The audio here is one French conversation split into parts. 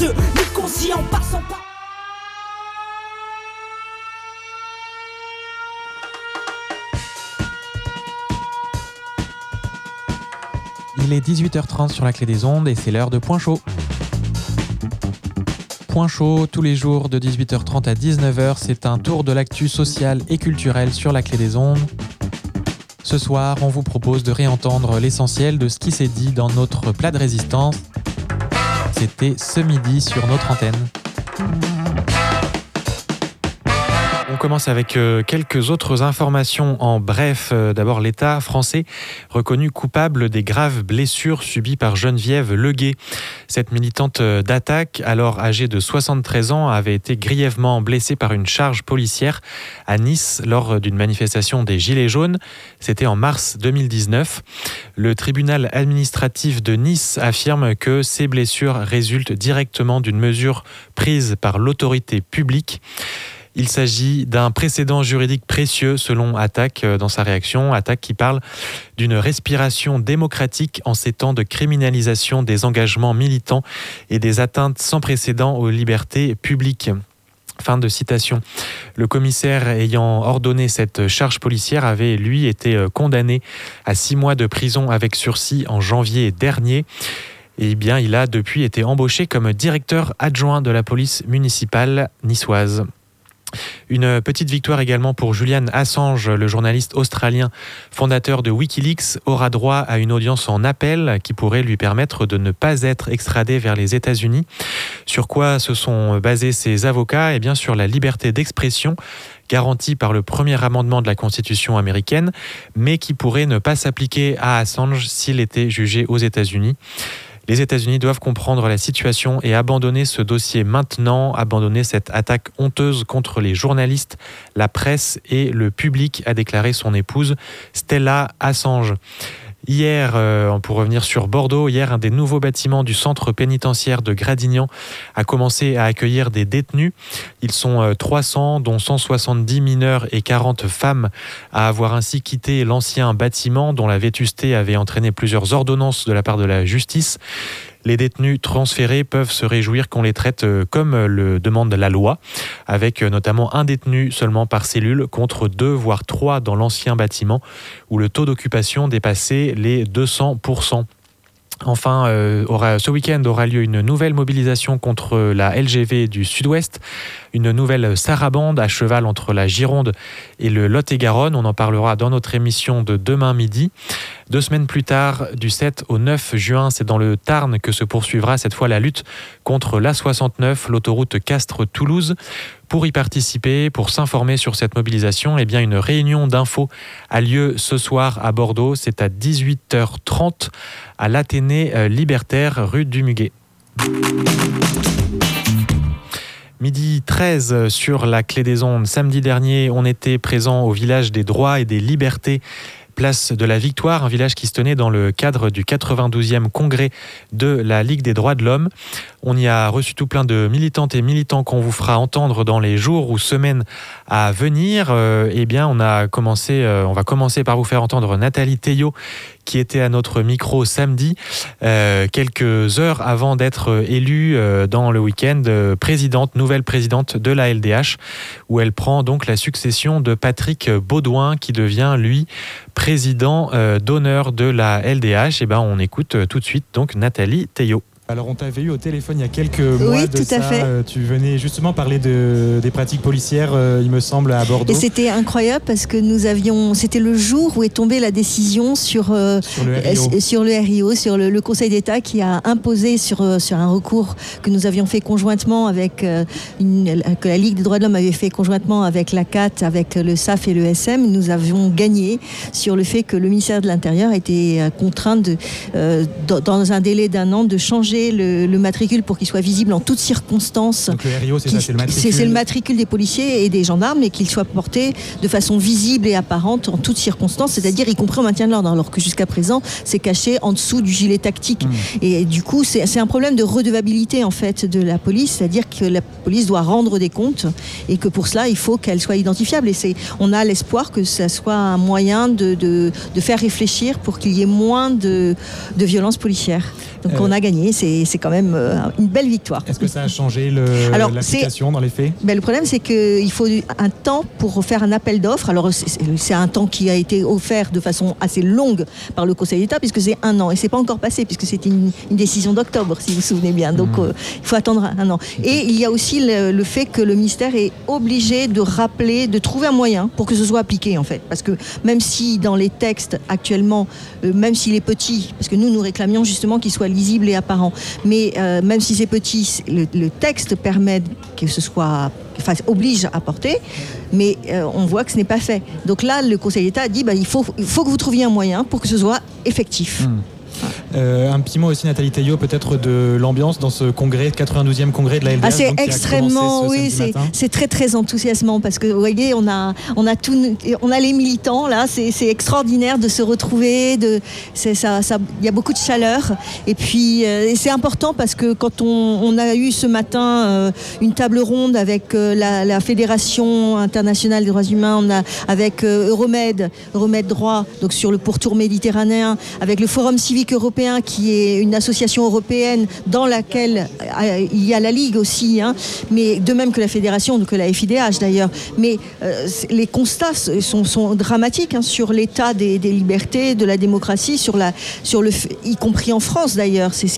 de l'inconscient passant par. Il est 18h30 sur la Clé des Ondes et c'est l'heure de Point Chaud. Point Chaud, tous les jours de 18h30 à 19h, c'est un tour de l'actu sociale et culturelle sur la Clé des Ondes. Ce soir, on vous propose de réentendre l'essentiel de ce qui s'est dit dans notre plat de résistance. C'était ce midi sur notre antenne. On commence avec quelques autres informations en bref. D'abord, l'État français reconnu coupable des graves blessures subies par Geneviève Leguet. Cette militante d'attaque, alors âgée de 73 ans, avait été grièvement blessée par une charge policière à Nice lors d'une manifestation des Gilets jaunes. C'était en mars 2019. Le tribunal administratif de Nice affirme que ces blessures résultent directement d'une mesure prise par l'autorité publique. Il s'agit d'un précédent juridique précieux selon Attaque dans sa réaction. Attaque qui parle d'une respiration démocratique en ces temps de criminalisation des engagements militants et des atteintes sans précédent aux libertés publiques. Fin de citation. Le commissaire ayant ordonné cette charge policière avait, lui, été condamné à 6 mois de prison avec sursis en janvier dernier. Et bien, il a depuis été embauché comme directeur adjoint de la police municipale niçoise. Une petite victoire également pour Julian Assange, le journaliste australien fondateur de Wikileaks, aura droit à une audience en appel qui pourrait lui permettre de ne pas être extradé vers les États-Unis. Sur quoi se sont basés ses avocats ? Eh bien, sur la liberté d'expression garantie par le premier amendement de la Constitution américaine, mais qui pourrait ne pas s'appliquer à Assange s'il était jugé aux États-Unis. Les États-Unis doivent comprendre la situation et abandonner ce dossier maintenant, abandonner cette attaque honteuse contre les journalistes, la presse et le public, a déclaré son épouse Stella Assange. Hier, pour revenir sur Bordeaux, un des nouveaux bâtiments du centre pénitentiaire de Gradignan a commencé à accueillir des détenus. Ils sont 300, dont 170 mineurs et 40 femmes, à avoir ainsi quitté l'ancien bâtiment dont la vétusté avait entraîné plusieurs ordonnances de la part de la justice. Les détenus transférés peuvent se réjouir qu'on les traite comme le demande la loi, avec notamment un détenu seulement par cellule contre 2 voire 3 dans l'ancien bâtiment où le taux d'occupation dépassait les 200%. Enfin, ce week-end aura lieu une nouvelle mobilisation contre la LGV du Sud-Ouest, une nouvelle sarabande à cheval entre la Gironde et le Lot-et-Garonne. On en parlera dans notre émission de demain midi. 2 semaines plus tard, du 7 au 9 juin, c'est dans le Tarn que se poursuivra cette fois la lutte contre l'A69, l'autoroute Castres-Toulouse. Pour y participer, pour s'informer sur cette mobilisation, eh bien une réunion d'infos a lieu ce soir à Bordeaux. C'est à 18h30 à l'Athénée Libertaire, rue du Muguet. Midi 13 sur la Clé des Ondes. Samedi dernier, on était présent au village des droits et des libertés, place de la Victoire, un village qui se tenait dans le cadre du 92e congrès de la Ligue des droits de l'homme. On y a reçu tout plein de militantes et militants qu'on vous fera entendre dans les jours ou semaines à venir. On va commencer par vous faire entendre Nathalie Théiot, qui était à notre micro samedi, quelques heures avant d'être élue dans le week-end nouvelle présidente de la LDH, où elle prend donc la succession de Patrick Baudouin, qui devient, lui, président d'honneur de la LDH. On écoute tout de suite donc Nathalie Théiot. Alors on t'avait eu au téléphone il y a quelques mois de ça, tu venais justement parler des pratiques policières, il me semble, à Bordeaux. Et c'était incroyable parce que c'était le jour où est tombée la décision sur le RIO, sur le Conseil d'État qui a imposé sur un recours que nous avions fait conjointement que la Ligue des droits de l'homme avait fait conjointement avec la CAT, avec le SAF et le SM. Nous avions gagné sur le fait que le ministère de l'Intérieur était contraint dans un délai d'1 an de changer le matricule pour qu'il soit visible en toutes circonstances. Donc le RIO, c'est le matricule. C'est le matricule des policiers et des gendarmes, et qu'il soit porté de façon visible et apparente en toutes circonstances, c'est-à-dire y compris au maintien de l'ordre, alors que jusqu'à présent, c'est caché en dessous du gilet tactique. Et du coup, c'est un problème de redevabilité en fait de la police, c'est-à-dire que la police doit rendre des comptes et que pour cela, il faut qu'elle soit identifiable. Et on a l'espoir que ça soit un moyen de faire réfléchir pour qu'il y ait moins de violences policières. Donc on a gagné. c'est quand même une belle victoire. Est-ce que ça a changé l'application dans les faits ? Le problème, c'est qu'il faut un temps pour faire un appel d'offres. Alors, c'est un temps qui a été offert de façon assez longue par le Conseil d'État, puisque c'est 1 an. Et c'est pas encore passé, puisque c'était une décision d'octobre, si vous vous souvenez bien. Donc, il faut attendre 1 an. Et il y a aussi le fait que le ministère est obligé de rappeler, de trouver un moyen pour que ce soit appliqué, en fait. Parce que même si dans les textes actuellement, même s'il est petit, parce que nous réclamions justement qu'il soit lisible et apparent, mais même si c'est petit, le texte permet que ce soit, oblige à porter, mais on voit que ce n'est pas fait. Donc là, le Conseil d'État a dit il faut que vous trouviez un moyen pour que ce soit effectif. Un petit mot aussi, Nathalie Théiot, peut-être de l'ambiance dans ce congrès, 92e congrès de la LDH. C'est extrêmement, c'est très très enthousiasmant parce que vous voyez, on a les militants là, c'est extraordinaire de se retrouver, il y a beaucoup de chaleur et puis c'est important parce que quand on a eu ce matin une table ronde avec la Fédération internationale des droits humains, avec Euromed Droit, donc sur le pourtour méditerranéen, avec le Forum civique européen qui est une association européenne dans laquelle il y a la Ligue aussi, mais de même que la Fédération, que la FIDH d'ailleurs. Mais les constats sont dramatiques sur l'état des libertés, de la démocratie, y compris en France d'ailleurs. C'est ce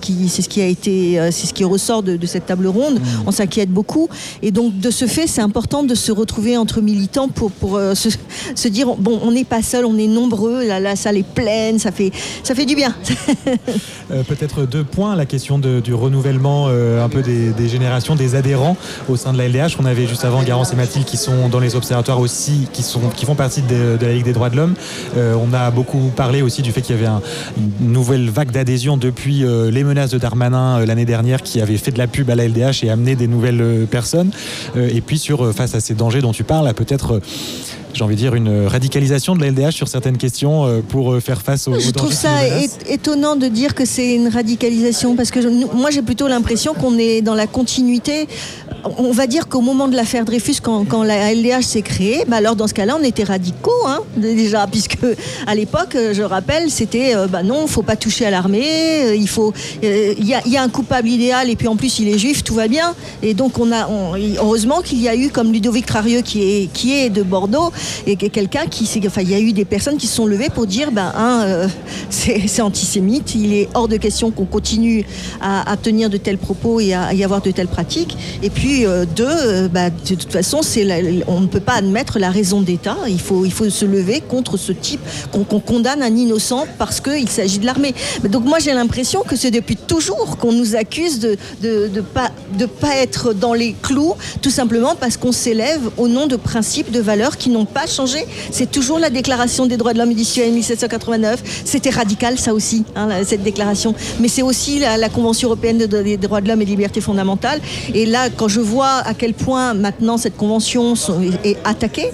qui ressort de cette table ronde. On s'inquiète beaucoup. Et donc de ce fait, c'est important de se retrouver entre militants pour se dire on n'est pas seul, on est nombreux. La salle est pleine, ça fait du bien. Peut-être 2 points, la question du renouvellement un peu des générations, des adhérents au sein de la LDH. On avait juste avant Garance et Mathilde qui sont dans les observatoires aussi, qui font partie de la Ligue des droits de l'homme. On a beaucoup parlé aussi du fait qu'il y avait une nouvelle vague d'adhésion depuis les menaces de Darmanin l'année dernière qui avait fait de la pub à la LDH et amené des nouvelles personnes. Et puis face à ces dangers dont tu parles, peut-être... j'ai envie de dire, une radicalisation de la LDH sur certaines questions pour faire face aux dangers. Je trouve ça étonnant de dire que c'est une radicalisation, parce que moi j'ai plutôt l'impression qu'on est dans la continuité. On va dire qu'au moment de l'affaire Dreyfus, quand la LDH s'est créée, alors dans ce cas-là, on était radicaux déjà, puisque à l'époque, je rappelle, c'était non, faut pas toucher à l'armée, il y a un coupable idéal et puis en plus il est juif, tout va bien. Et donc heureusement qu'il y a eu comme Ludovic Trarieux qui est de Bordeaux, et quelqu'un il y a eu des personnes qui se sont levées pour dire c'est antisémite, il est hors de question qu'on continue à tenir de tels propos et à y avoir de telles pratiques. Et puis de toute façon on ne peut pas admettre la raison d'État, il faut se lever contre ce type, qu'on condamne un innocent parce qu'il s'agit de l'armée. Donc moi j'ai l'impression que c'est depuis toujours qu'on nous accuse de pas être dans les clous, tout simplement parce qu'on s'élève au nom de principes, de valeurs qui n'ont pas changé. C'est toujours la Déclaration des droits de l'homme et du citoyen de 1789. C'était radical, ça aussi, cette déclaration. Mais c'est aussi la Convention européenne des droits de l'homme et des libertés fondamentales. Et là, quand je vois à quel point maintenant cette convention est attaquée,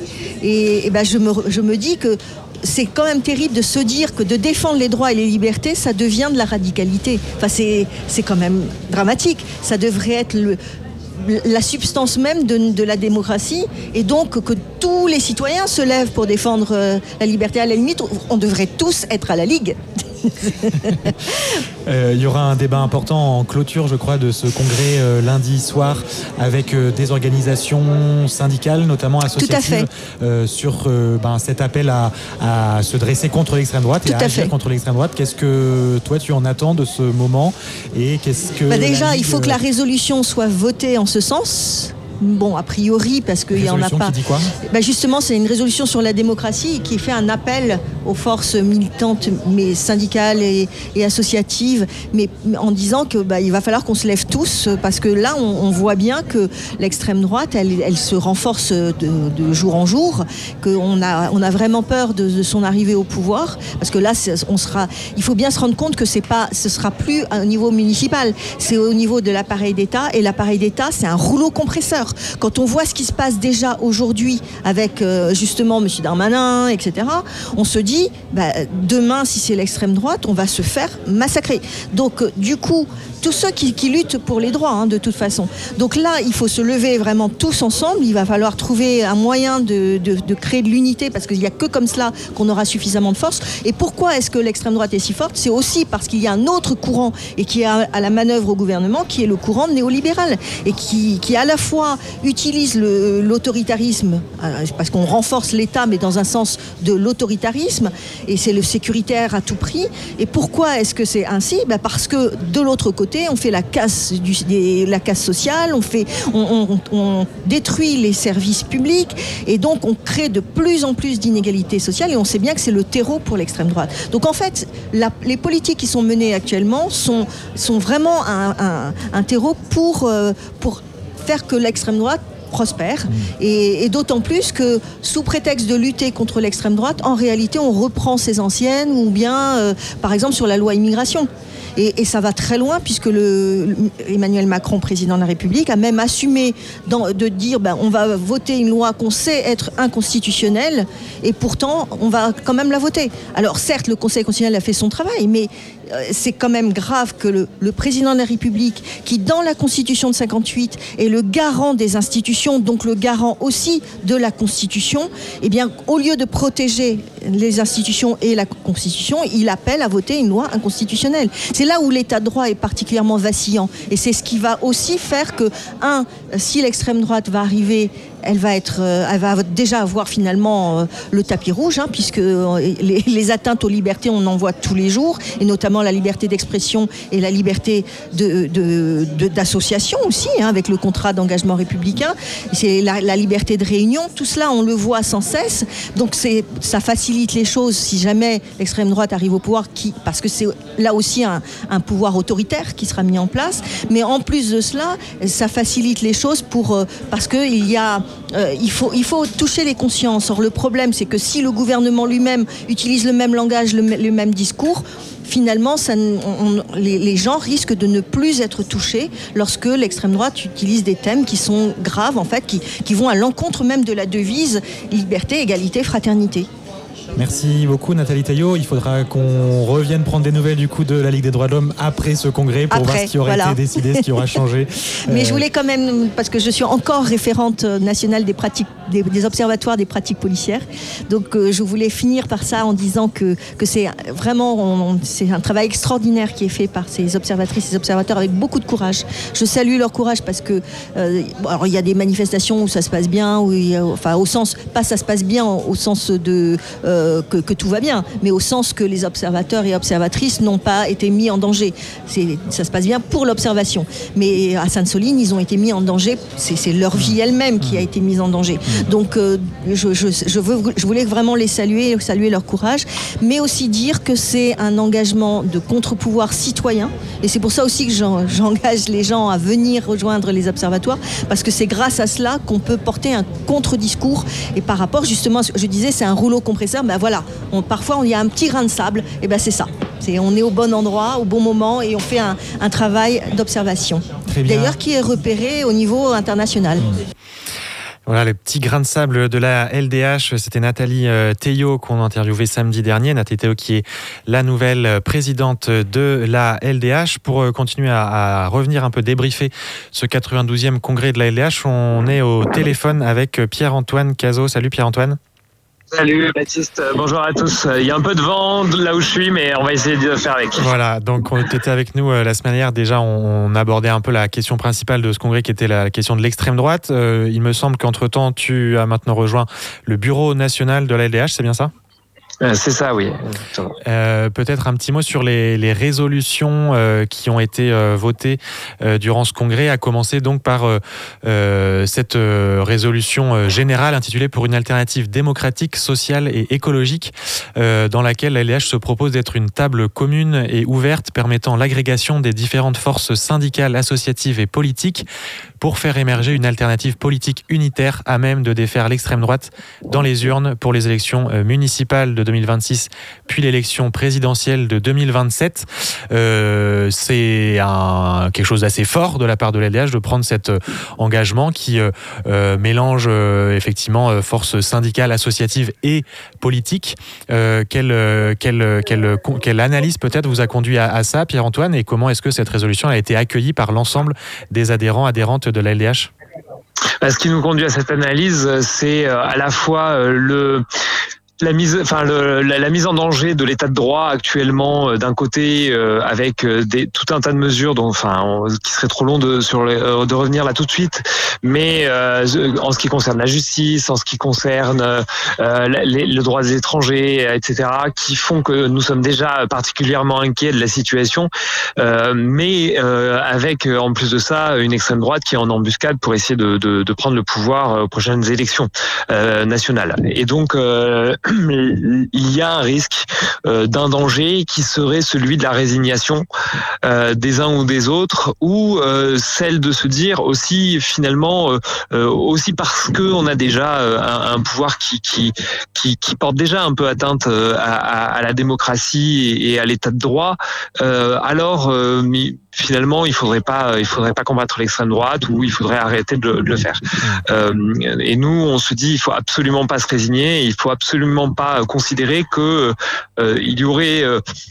je me dis que c'est quand même terrible de se dire que de défendre les droits et les libertés, ça devient de la radicalité. C'est quand même dramatique. Ça devrait être la substance même de la démocratie, et donc que tous les citoyens se lèvent pour défendre la liberté. À la limite, on devrait tous être à la Ligue. Il y aura un débat important en clôture, je crois, de ce congrès lundi soir avec des organisations syndicales, notamment associatives, sur cet appel à se dresser contre l'extrême droite et à agir contre l'extrême droite. Qu'est-ce que toi tu en attends de ce moment, et qu'est-ce que déjà il faut que la résolution soit votée en ce sens. Bon, a priori, parce qu'il n'y en a pas. Qui dit quoi ? Justement, c'est une résolution sur la démocratie qui fait un appel aux forces militantes, mais syndicales et associatives, mais en disant que il va falloir qu'on se lève tous, parce que là, on voit bien que l'extrême droite, elle se renforce de jour en jour, qu'on a vraiment peur de son arrivée au pouvoir, parce que là, il faut bien se rendre compte que ce sera plus au niveau municipal, c'est au niveau de l'appareil d'État, et l'appareil d'État, c'est un rouleau compresseur. Or, quand on voit ce qui se passe déjà aujourd'hui avec justement M. Darmanin, etc., on se dit, demain, si c'est l'extrême droite, on va se faire massacrer. Donc, du coup, tous ceux qui luttent pour les droits, de toute façon. Donc là, il faut se lever vraiment tous ensemble. Il va falloir trouver un moyen de créer de l'unité, parce qu'il n'y a que comme cela qu'on aura suffisamment de force. Et pourquoi est-ce que l'extrême droite est si forte ? C'est aussi parce qu'il y a un autre courant et qui est à la manœuvre au gouvernement, qui est le courant néolibéral et qui à la fois utilise l'autoritarisme, parce qu'on renforce l'État, mais dans un sens de l'autoritarisme, et c'est le sécuritaire à tout prix. Et pourquoi est-ce que c'est ainsi ? Parce que de l'autre côté, on fait la casse sociale, on détruit les services publics, et donc on crée de plus en plus d'inégalités sociales, et on sait bien que c'est le terreau pour l'extrême droite. Donc en fait, les politiques qui sont menées actuellement sont vraiment un terreau pour faire que l'extrême droite prospère, et d'autant plus que sous prétexte de lutter contre l'extrême droite, en réalité on reprend ses anciennes, ou bien par exemple sur la loi immigration. Et ça va très loin, puisque Emmanuel Macron, président de la République, a même assumé de dire on va voter une loi qu'on sait être inconstitutionnelle, et pourtant on va quand même la voter. Alors certes, le Conseil constitutionnel a fait son travail, mais c'est quand même grave que le président de la République, qui dans la Constitution de 58 est le garant des institutions, donc le garant aussi de la Constitution, eh bien au lieu de protéger les institutions et la Constitution, il appelle à voter une loi inconstitutionnelle. C'est là où l'état de droit est particulièrement vacillant, et c'est ce qui va aussi faire que, si l'extrême droite va arriver, elle va déjà avoir finalement le tapis rouge, puisque les atteintes aux libertés, on en voit tous les jours, et notamment la liberté d'expression et la liberté d'association aussi, avec le contrat d'engagement républicain. C'est la liberté de réunion. Tout cela, on le voit sans cesse. Donc ça facilite les choses si jamais l'extrême droite arrive au pouvoir, parce que c'est là aussi un pouvoir autoritaire qui sera mis en place. Mais en plus de cela, ça facilite les choses parce que il faut toucher les consciences. Or, le problème, c'est que si le gouvernement lui-même utilise le même langage, le même discours, finalement, les gens risquent de ne plus être touchés lorsque l'extrême droite utilise des thèmes qui sont graves, en fait, qui vont à l'encontre même de la devise liberté, égalité, fraternité. Merci beaucoup Nathalie Théiot. Il faudra qu'on revienne prendre des nouvelles du coup de la Ligue des droits de l'homme après ce congrès pour voir ce qui aura été décidé, ce qui aura changé. Mais je voulais quand même, parce que je suis encore référente nationale des observatoires des pratiques policières, donc je voulais finir par ça en disant que c'est vraiment c'est un travail extraordinaire qui est fait par ces observatrices, ces observateurs, avec beaucoup de courage. Je salue leur courage, parce que alors il y a des manifestations où ça se passe bien, au sens, pas ça se passe bien au sens de que tout va bien, mais au sens que les observateurs et observatrices n'ont pas été mis en danger. Ça se passe bien pour l'observation. Mais à Sainte-Soline, ils ont été mis en danger. C'est leur vie elle-même qui a été mise en danger. Donc, je voulais vraiment les saluer leur courage, mais aussi dire que c'est un engagement de contre-pouvoir citoyen. Et c'est pour ça aussi que j'engage les gens à venir rejoindre les observatoires, parce que c'est grâce à cela qu'on peut porter un contre-discours. Et par rapport, justement, je disais, c'est un rouleau compresseur. Voilà, parfois il y a un petit grain de sable, et c'est ça. On est au bon endroit, au bon moment, et on fait un travail d'observation. D'ailleurs, qui est repéré au niveau international. Voilà, le petit grain de sable de la LDH, c'était Nathalie Théiot qu'on a interviewé samedi dernier. Nathalie Théiot qui est la nouvelle présidente de la LDH. Pour continuer à revenir un peu débriefer ce 92e congrès de la LDH, on est au téléphone avec Pierre-Antoine Cazot. Salut Pierre-Antoine. Salut Baptiste, bonjour à tous. Il y a un peu de vent là où je suis, mais on va essayer de faire avec. Voilà, donc tu étais avec nous la semaine dernière. Déjà, on abordait un peu la question principale de ce congrès, qui était la question de l'extrême droite. Il me semble qu'entre-temps, tu as maintenant rejoint le bureau national de la LDH, c'est bien ça ? C'est ça, oui. Peut-être un petit mot sur les résolutions qui ont été votées durant ce congrès, à commencer donc par cette résolution générale intitulée « Pour une alternative démocratique, sociale et écologique » dans laquelle la LDH se propose d'être une table commune et ouverte permettant l'agrégation des différentes forces syndicales, associatives et politiques pour faire émerger une alternative politique unitaire à même de défaire l'extrême droite dans les urnes pour les élections municipales de 2026, puis l'élection présidentielle de 2027. C'est quelque chose d'assez fort de la part de la LDH de prendre cet engagement qui mélange effectivement force syndicale, associative et politique. Quelle analyse peut-être vous a conduit à ça, Pierre-Antoine, et comment est-ce que cette résolution a été accueillie par l'ensemble des adhérentes de la LDH ? Ce qui nous conduit à cette analyse, c'est à la fois la mise en danger de l'état de droit actuellement d'un côté avec tout un tas de mesures qui serait trop long de revenir là tout de suite, mais en ce qui concerne la justice, en ce qui concerne le droit des étrangers, etc., qui font que nous sommes déjà particulièrement inquiets de la situation, mais avec en plus de ça une extrême droite qui est en embuscade pour essayer de prendre le pouvoir aux prochaines élections nationales. Et donc il y a un risque d'un danger qui serait celui de la résignation des uns ou des autres, ou celle de se dire aussi finalement aussi parce que on a déjà un pouvoir qui porte déjà un peu atteinte à la démocratie et à l'état de droit, alors finalement il faudrait pas combattre l'extrême droite, ou il faudrait arrêter de le faire. Et nous on se dit il faut absolument pas se résigner, il faut absolument pas considérer que il y aurait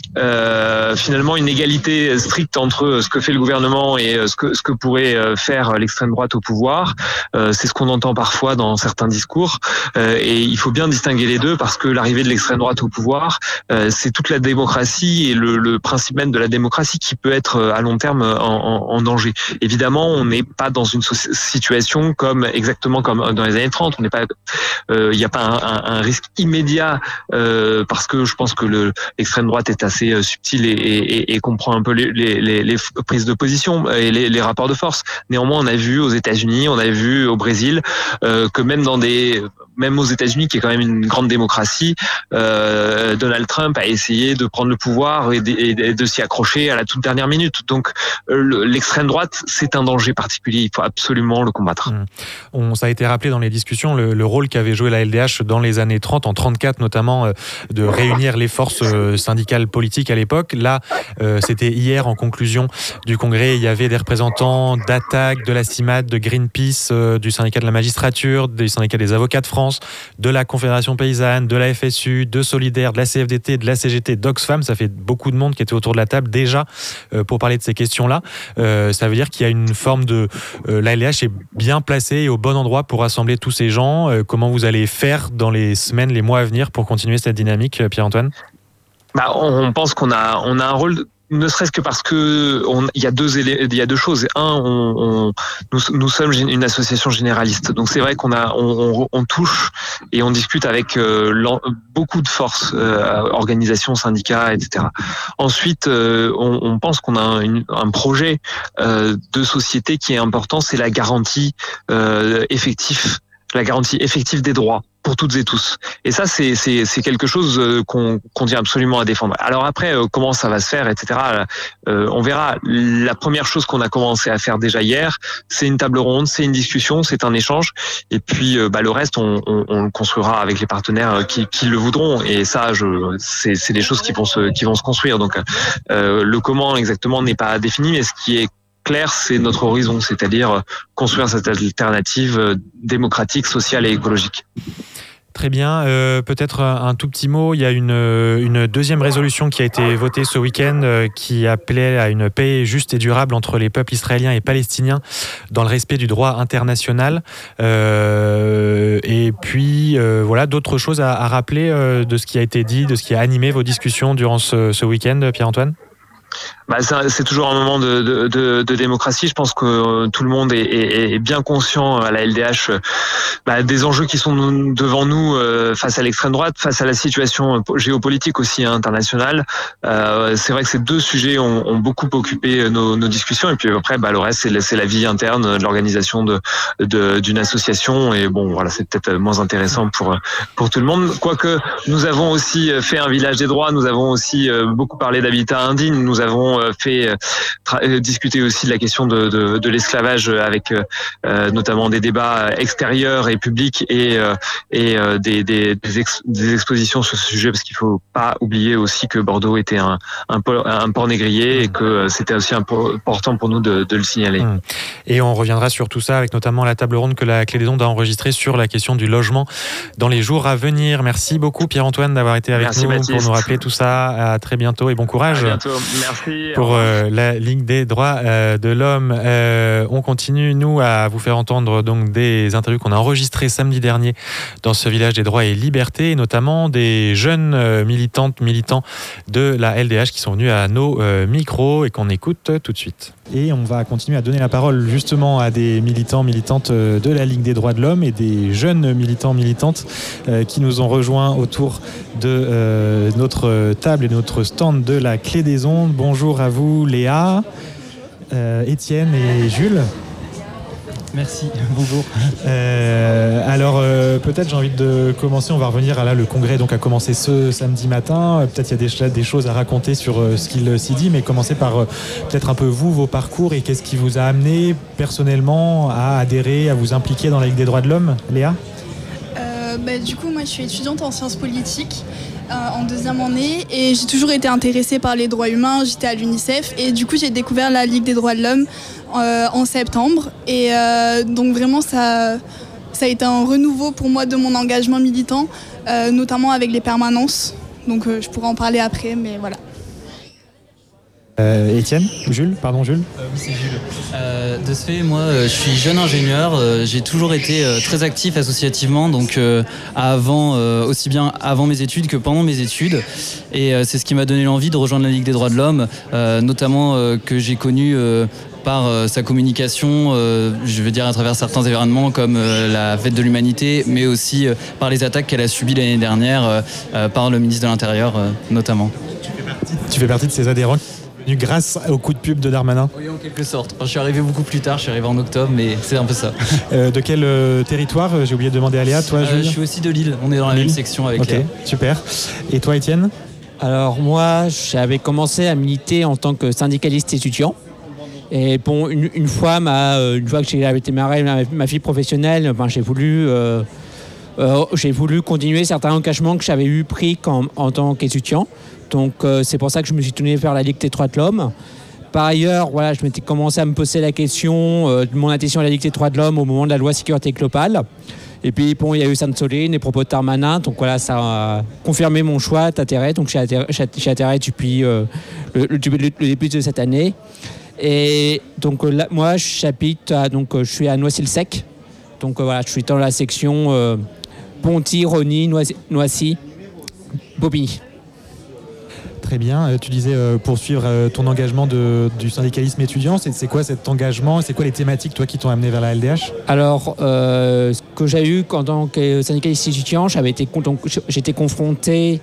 finalement une égalité stricte entre ce que fait le gouvernement et ce que pourrait faire l'extrême droite au pouvoir. C'est ce qu'on entend parfois dans certains discours, et il faut bien distinguer les deux, parce que l'arrivée de l'extrême droite au pouvoir, c'est toute la démocratie et le principe même de la démocratie qui peut être à long terme en danger. Évidemment, on n'est pas dans une situation exactement comme dans les années 30. On n'est pas, il n'y a pas un risque immédiat, parce que je pense que l'extrême droite est assez subtile et comprend un peu les prises de position et les rapports de force. Néanmoins, on a vu aux États-Unis, on a vu au Brésil que même aux États-Unis, qui est quand même une grande démocratie, Donald Trump a essayé de prendre le pouvoir et de s'y accrocher à la toute dernière minute. Donc l'extrême droite, c'est un danger particulier, il faut absolument le combattre. Ça a été rappelé dans les discussions, le rôle qu'avait joué la LDH dans les années 30, en 34 notamment, de réunir les forces syndicales politiques à l'époque. Là, c'était hier en conclusion du congrès, il y avait des représentants d'Attac, de la CIMAD, de Greenpeace, du syndicat de la magistrature, du syndicat des avocats de France, de la Confédération paysanne, de la FSU, de Solidaire, de la CFDT, de la CGT, d'Oxfam. Ça fait beaucoup de monde qui était autour de la table déjà pour parler de ces questions-là. Ça veut dire qu'il y a une forme de... la LDH est bien placée et au bon endroit pour rassembler tous ces gens. Comment vous allez faire dans les semaines, les mois à venir pour continuer cette dynamique, Pierre-Antoine ? On pense qu'on a un rôle... Ne serait-ce que parce que il y a deux choses. Nous sommes une association généraliste, donc c'est vrai on touche et on discute avec beaucoup de forces, organisations, syndicats, etc. Ensuite, on pense qu'on a un projet de société qui est important, c'est la garantie effective des droits pour toutes et tous. Et ça, c'est quelque chose qu'on tient absolument à défendre. Alors après, comment ça va se faire, etc. On verra. La première chose qu'on a commencé à faire déjà hier, c'est une table ronde, c'est une discussion, c'est un échange. Et puis, le reste, on le construira avec les partenaires qui le voudront. Et ça, c'est des choses qui vont se construire. Donc, le comment exactement n'est pas défini, mais ce qui est clair, c'est notre horizon, c'est-à-dire construire cette alternative démocratique, sociale et écologique. Très bien. Peut-être un tout petit mot. Il y a une deuxième résolution qui a été votée ce week-end qui appelait à une paix juste et durable entre les peuples israéliens et palestiniens dans le respect du droit international. Et puis, voilà, d'autres choses à rappeler de ce qui a été dit, de ce qui a animé vos discussions durant ce week-end, Pierre-Antoine ? C'est toujours un moment de démocratie. Je pense que tout le monde est bien conscient à la LDH des enjeux qui sont devant nous face à l'extrême droite, face à la situation géopolitique aussi internationale. C'est vrai que ces deux sujets ont beaucoup occupé nos discussions. Et puis après, le reste, c'est la vie interne de l'organisation d'une association. Et bon, voilà, c'est peut-être moins intéressant pour tout le monde. Quoique, nous avons aussi fait un village des droits. Nous avons aussi beaucoup parlé d'habitat indigne. Nous avons discuté aussi de la question de l'esclavage avec notamment des débats extérieurs et publics et des expositions sur ce sujet, parce qu'il faut pas oublier aussi que Bordeaux était un port négrier et que c'était aussi important pour nous de le signaler. Et on reviendra sur tout ça avec notamment la table ronde que la Clé des Ondes a enregistrée sur la question du logement dans les jours à venir. Merci beaucoup Pierre-Antoine d'avoir été avec nous Baptiste. Pour nous rappeler tout ça. À très bientôt et bon courage. À bientôt. Merci. Pour la Ligue des droits de l'homme. On continue, nous, à vous faire entendre donc des interviews qu'on a enregistrées samedi dernier dans ce village des droits et libertés, et notamment des jeunes militants de la LDH qui sont venus à nos micros et qu'on écoute tout de suite. Et on va continuer à donner la parole justement à des militantes de la Ligue des droits de l'homme et des jeunes militantes qui nous ont rejoints autour de notre table et notre stand de la Clé des Ondes. Bonjour à vous Léa, Étienne et Jules. Merci, bonjour. Alors peut-être j'ai envie de commencer, on va revenir à le congrès donc a commencé ce samedi matin, peut-être il y a des choses à raconter sur ce qu'il s'y dit, mais commencez par peut-être un peu vos parcours et qu'est-ce qui vous a amené personnellement à adhérer, à vous impliquer dans la Ligue des droits de l'homme. Léa ? Du coup moi je suis étudiante en sciences politiques en 2e année et j'ai toujours été intéressée par les droits humains, j'étais à l'UNICEF et du coup j'ai découvert la Ligue des droits de l'homme en septembre et donc vraiment ça a été un renouveau pour moi de mon engagement militant, notamment avec les permanences, donc je pourrais en parler après, mais voilà. Étienne ? Jules ? Oui, c'est Jules. De ce fait, moi, je suis jeune ingénieur. J'ai toujours été très actif associativement, donc aussi bien avant mes études que pendant mes études. Et c'est ce qui m'a donné l'envie de rejoindre la Ligue des droits de l'homme, notamment que j'ai connu par sa communication, je veux dire à travers certains événements comme la Fête de l'Humanité, mais aussi par les attaques qu'elle a subies l'année dernière par le ministre de l'Intérieur, notamment. Tu fais partie de ces adhérents grâce au coup de pub de Darmanin ? Oui, en quelque sorte. Je suis arrivé beaucoup plus tard, je suis arrivé en octobre, mais c'est un peu ça. De quel territoire ? J'ai oublié de demander à Léa, toi Jules ? Je suis aussi de Lille, on est dans la même section avec Léa. Ok, super. Et toi Étienne ? Alors moi, j'avais commencé à militer en tant que syndicaliste étudiant. Et bon, une fois que j'ai démarré ma vie professionnelle, j'ai voulu continuer certains engagements que j'avais pris en tant qu'étudiant. Donc c'est pour ça que je me suis tourné vers la Ligue des droits de l'homme. Par ailleurs, je m'étais commencé à me poser la question de mon adhésion à la Ligue des droits de l'homme au moment de la loi sécurité globale. Et puis il y a eu Sainte-Soline, les propos de Darmanin. Donc ça a confirmé mon choix d'intérêt. Donc j'ai adhéré depuis le début de cette année. Et donc moi j'habite je suis à Noisy-le-Sec. Donc je suis dans la section Ponty, Rosny, Noisy, Bobigny. Très bien. Tu disais poursuivre ton engagement du syndicalisme étudiant. C'est quoi cet engagement ? C'est quoi les thématiques, toi, qui t'ont amené vers la LDH ? Alors, ce que j'ai eu en tant que syndicaliste étudiant, j'étais confronté.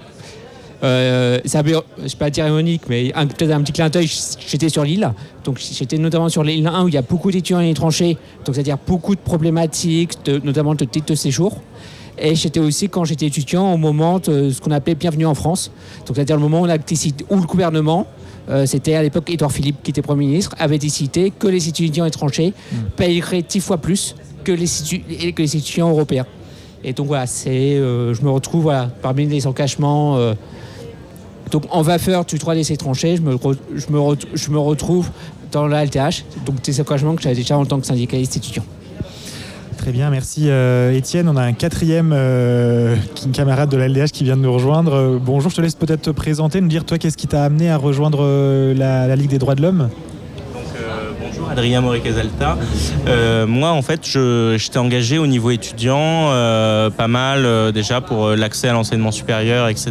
C'est pas dire ironique, mais peut-être un petit clin d'œil. J'étais sur l'île. Donc, j'étais notamment sur l'île 1 où il y a beaucoup d'étudiants étrangers. Donc, c'est-à-dire beaucoup de problématiques, notamment de titres de séjour. Et j'étais aussi, quand j'étais étudiant, au moment de ce qu'on appelait Bienvenue en France. Donc, c'est-à-dire le moment où le gouvernement, c'était à l'époque Édouard Philippe qui était Premier ministre, avait décidé que les étudiants étrangers paieraient 10 fois plus que les étudiants européens. Et donc je me retrouve parmi les engagements. Donc en faveur du droit des étrangers, je me retrouve dans la LDH. Donc des engagements que j'avais déjà en tant que syndicaliste étudiant. Très bien, merci Étienne. On a un quatrième camarade de la LDH qui vient de nous rejoindre. Bonjour, je te laisse peut-être te présenter, nous dire toi qu'est-ce qui t'a amené à rejoindre la Ligue des droits de l'homme. Bonjour, Adrien Moret-Casalta. Moi, en fait, j'étais engagé au niveau étudiant, pas mal déjà pour l'accès à l'enseignement supérieur, etc.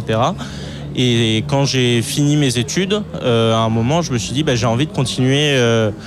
Et quand j'ai fini mes études, à un moment, je me suis dit, j'ai envie de continuer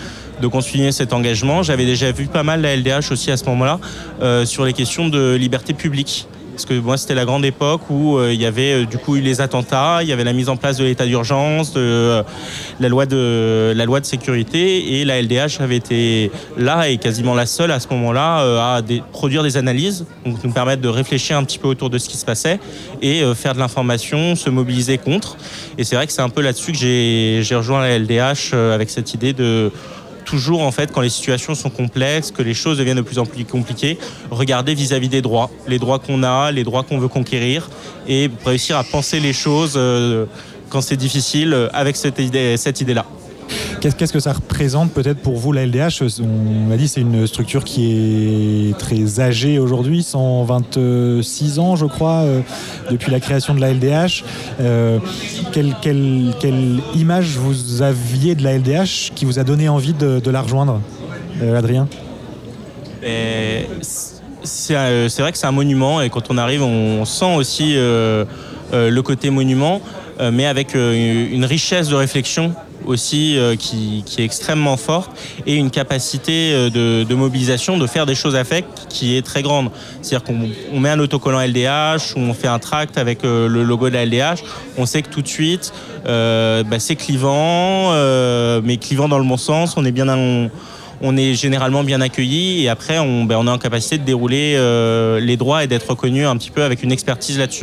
cet engagement. J'avais déjà vu pas mal la LDH aussi à ce moment-là sur les questions de liberté publique. Parce que moi, c'était la grande époque où il y avait du coup eu les attentats, il y avait la mise en place de l'état d'urgence, la loi de sécurité, et la LDH avait été là et quasiment la seule à ce moment-là à produire des analyses, donc nous permettre de réfléchir un petit peu autour de ce qui se passait et faire de l'information, se mobiliser contre. Et c'est vrai que c'est un peu là-dessus que j'ai rejoint la LDH avec cette idée de toujours, en fait, quand les situations sont complexes, que les choses deviennent de plus en plus compliquées, regarder vis-à-vis des droits, les droits qu'on a, les droits qu'on veut conquérir, et réussir à penser les choses quand c'est difficile avec cette idée-là. Qu'est-ce que ça représente peut-être pour vous, la LDH? On l'a dit, c'est une structure qui est très âgée aujourd'hui, 126 ans je crois, depuis la création de la LDH. Quelle image vous aviez de la LDH qui vous a donné envie de la rejoindre, Adrien? C'est vrai que c'est un monument, et quand on arrive, on sent aussi le côté monument, mais avec une richesse de réflexion aussi qui est extrêmement forte, et une capacité de mobilisation, de faire des choses avec, qui est très grande. C'est-à-dire qu'on met un autocollant LDH, ou on fait un tract avec le logo de la LDH, on sait que tout de suite c'est clivant, mais clivant dans le bon sens. On est généralement bien accueillis, et après on est en capacité de dérouler les droits et d'être reconnu un petit peu avec une expertise là-dessus.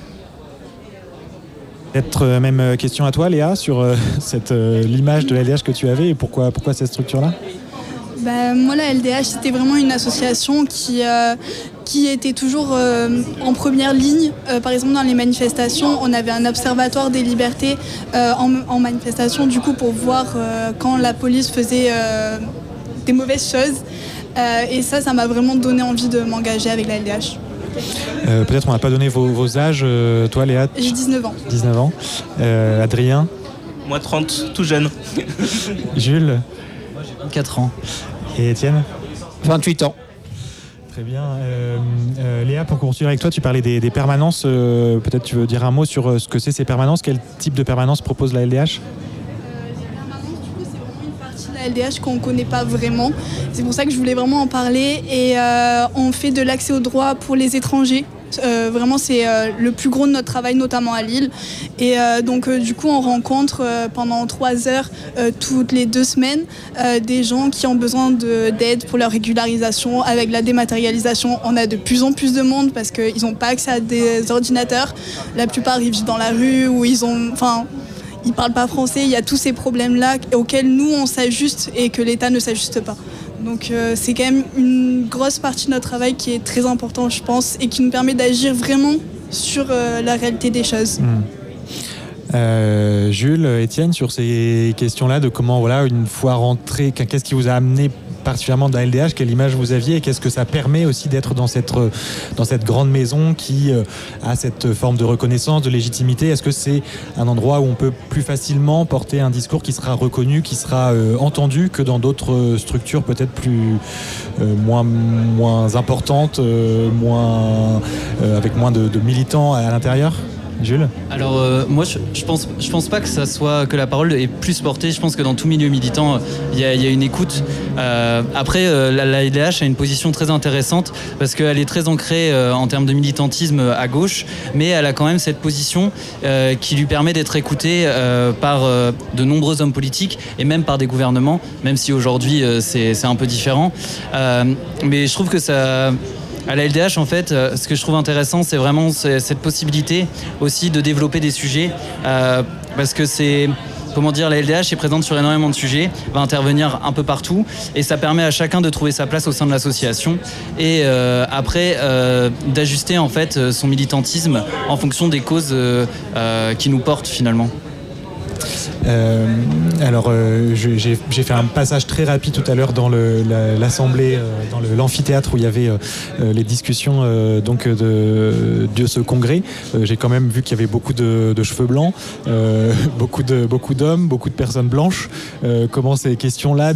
Peut-être même question à toi, Léa, sur l'image de la LDH que tu avais, et pourquoi cette structure-là? Moi, la LDH, c'était vraiment une association qui était toujours en première ligne. Par exemple, dans les manifestations, on avait un observatoire des libertés en manifestation, du coup, pour voir quand la police faisait des mauvaises choses. Et ça m'a vraiment donné envie de m'engager avec la LDH. Peut-être on n'a pas donné vos âges. Toi, Léa? J'ai 19 ans. 19 ans. Adrien? Moi, 30, tout jeune. Jules? Moi, j'ai 24 ans. Et Étienne? 28 ans. Très bien. Léa, pour poursuivre avec toi, tu parlais des permanences. Peut-être tu veux dire un mot sur ce que c'est ces permanences. Quel type de permanence propose la LDH? La LDH qu'on ne connaît pas vraiment. C'est pour ça que je voulais vraiment en parler. Et on fait de l'accès au droit pour les étrangers. Vraiment, c'est le plus gros de notre travail, notamment à Lille. Et donc, du coup, on rencontre pendant 3 heures, toutes les 2 semaines, des gens qui ont besoin d'aide pour leur régularisation. Avec la dématérialisation, on a de plus en plus de monde parce qu'ils n'ont pas accès à des ordinateurs. La plupart, ils vivent dans la rue ou ils ne parlent pas français. Il y a tous ces problèmes-là auxquels nous, on s'ajuste et que l'État ne s'ajuste pas. Donc c'est quand même une grosse partie de notre travail qui est très important, je pense, et qui nous permet d'agir vraiment sur la réalité des choses. Jules, Étienne, sur ces questions-là de comment, une fois rentré, qu'est-ce qui vous a amené particulièrement de la LDH, quelle image vous aviez, et qu'est-ce que ça permet aussi d'être dans cette grande maison qui a cette forme de reconnaissance, de légitimité? Est-ce que c'est un endroit où on peut plus facilement porter un discours qui sera reconnu, qui sera entendu que dans d'autres structures peut-être plus moins importantes, avec moins de militants à l'intérieur? Jules? Alors moi je pense pas que ça soit que la parole est plus portée. Je pense que dans tout milieu militant il y a une écoute. Après la LDH a une position très intéressante parce qu'elle est très ancrée en termes de militantisme à gauche, mais elle a quand même cette position qui lui permet d'être écoutée par de nombreux hommes politiques et même par des gouvernements, même si aujourd'hui c'est un peu différent. Mais je trouve que ça... À la LDH, en fait, ce que je trouve intéressant, c'est vraiment cette possibilité aussi de développer des sujets, parce que la LDH est présente sur énormément de sujets, va intervenir un peu partout, et ça permet à chacun de trouver sa place au sein de l'association, et après d'ajuster en fait son militantisme en fonction des causes qui nous portent finalement. J'ai fait un passage très rapide tout à l'heure dans l'assemblée, dans l'amphithéâtre où il y avait les discussions de ce congrès. J'ai quand même vu qu'il y avait beaucoup de cheveux blancs, beaucoup d'hommes, beaucoup de personnes blanches. Comment ces questions-là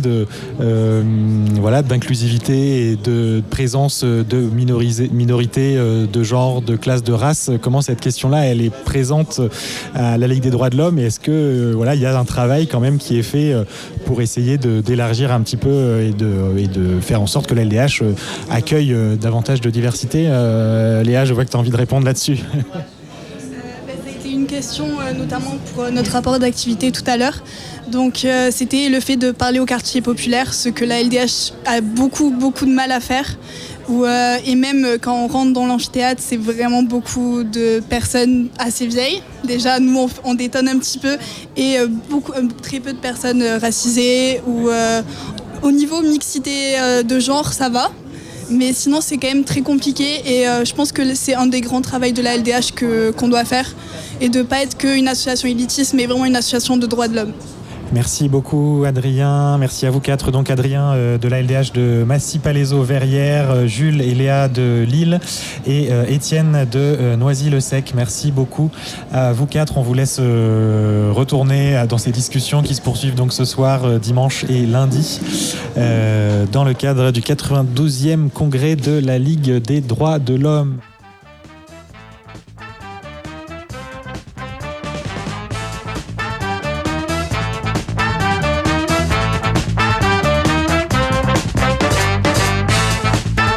d'inclusivité et de présence de minorités de genre, de classe, de race, comment cette question-là elle est présente à la Ligue des droits de l'homme, et est-ce que il y a un travail quand même qui est fait pour essayer d'élargir un petit peu et de faire en sorte que la LDH accueille davantage de diversité. Léa, je vois que tu as envie de répondre là-dessus. C'était une question notamment pour notre rapport d'activité tout à l'heure. Donc c'était le fait de parler au quartier populaire, ce que la LDH a beaucoup de mal à faire. Et même quand on rentre dans l'amphithéâtre, c'est vraiment beaucoup de personnes assez vieilles. Déjà, nous, on détonne un petit peu. Et très peu de personnes racisées. Au niveau mixité de genre, ça va. Mais sinon, c'est quand même très compliqué. Et je pense que c'est un des grands travaux de la LDH qu'on doit faire. Et de ne pas être qu'une association élitiste, mais vraiment une association de droits de l'homme. Merci beaucoup Adrien, merci à vous quatre. Donc Adrien de la LDH de Massy-Palaiseau-Verrières, Jules et Léa de Lille et Étienne de Noisy-le-Sec. Merci beaucoup à vous quatre. On vous laisse retourner dans ces discussions qui se poursuivent donc ce soir, dimanche et lundi, dans le cadre du 92e congrès de la Ligue des droits de l'homme.